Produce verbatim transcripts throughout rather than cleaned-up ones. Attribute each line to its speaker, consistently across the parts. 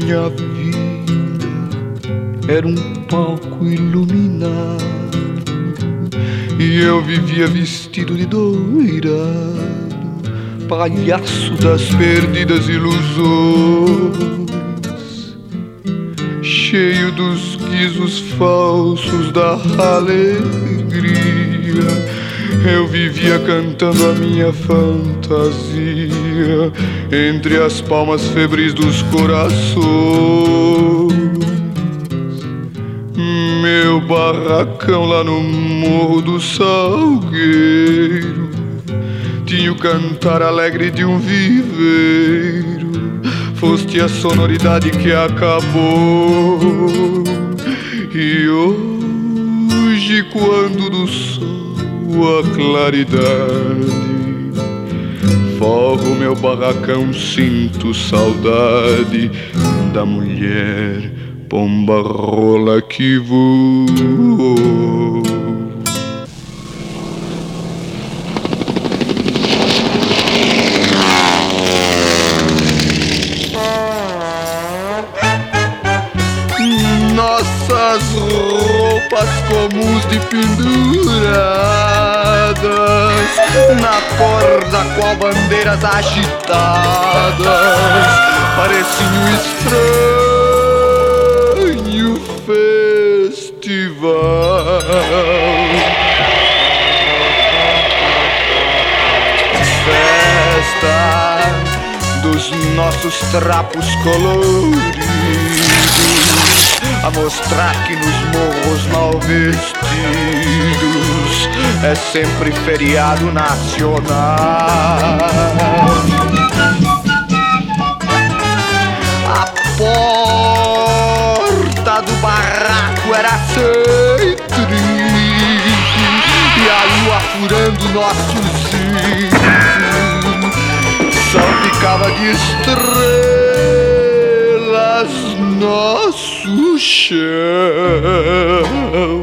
Speaker 1: minha vida era um palco iluminado e eu vivia vestido de doirado, palhaço das perdidas ilusões, cheio dos guizos falsos da alegria. Eu vivia cantando a minha fantasia entre as palmas febris dos corações. Meu barracão lá no Morro do Salgueiro tinha o cantar alegre de um viveiro. Foste a sonoridade que acabou. E hoje, quando do sol a claridade forro meu barracão, sinto saudade da mulher pomba rola que voou. Nossas roupas comuns de penduradas na corda qual bandeiras agitadas pareciam um estranho festival. Festa dos nossos trapos coloridos, a mostrar que nos morros mal vestidos é sempre feriado nacional. A porta do barraco era sempre e a lua furando nossos cílios salpicava de estrelas nosso chão.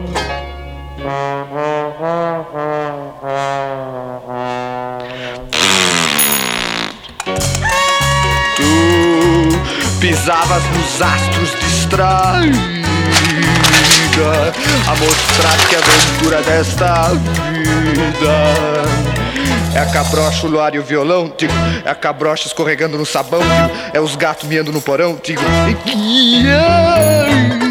Speaker 1: Tu pisavas nos astros distraída a mostrar que a aventura desta vida é a cabrocha, o luar e o violão, digo. É a cabrocha escorregando no sabão, digo. É os gatos miando no porão, digo. E que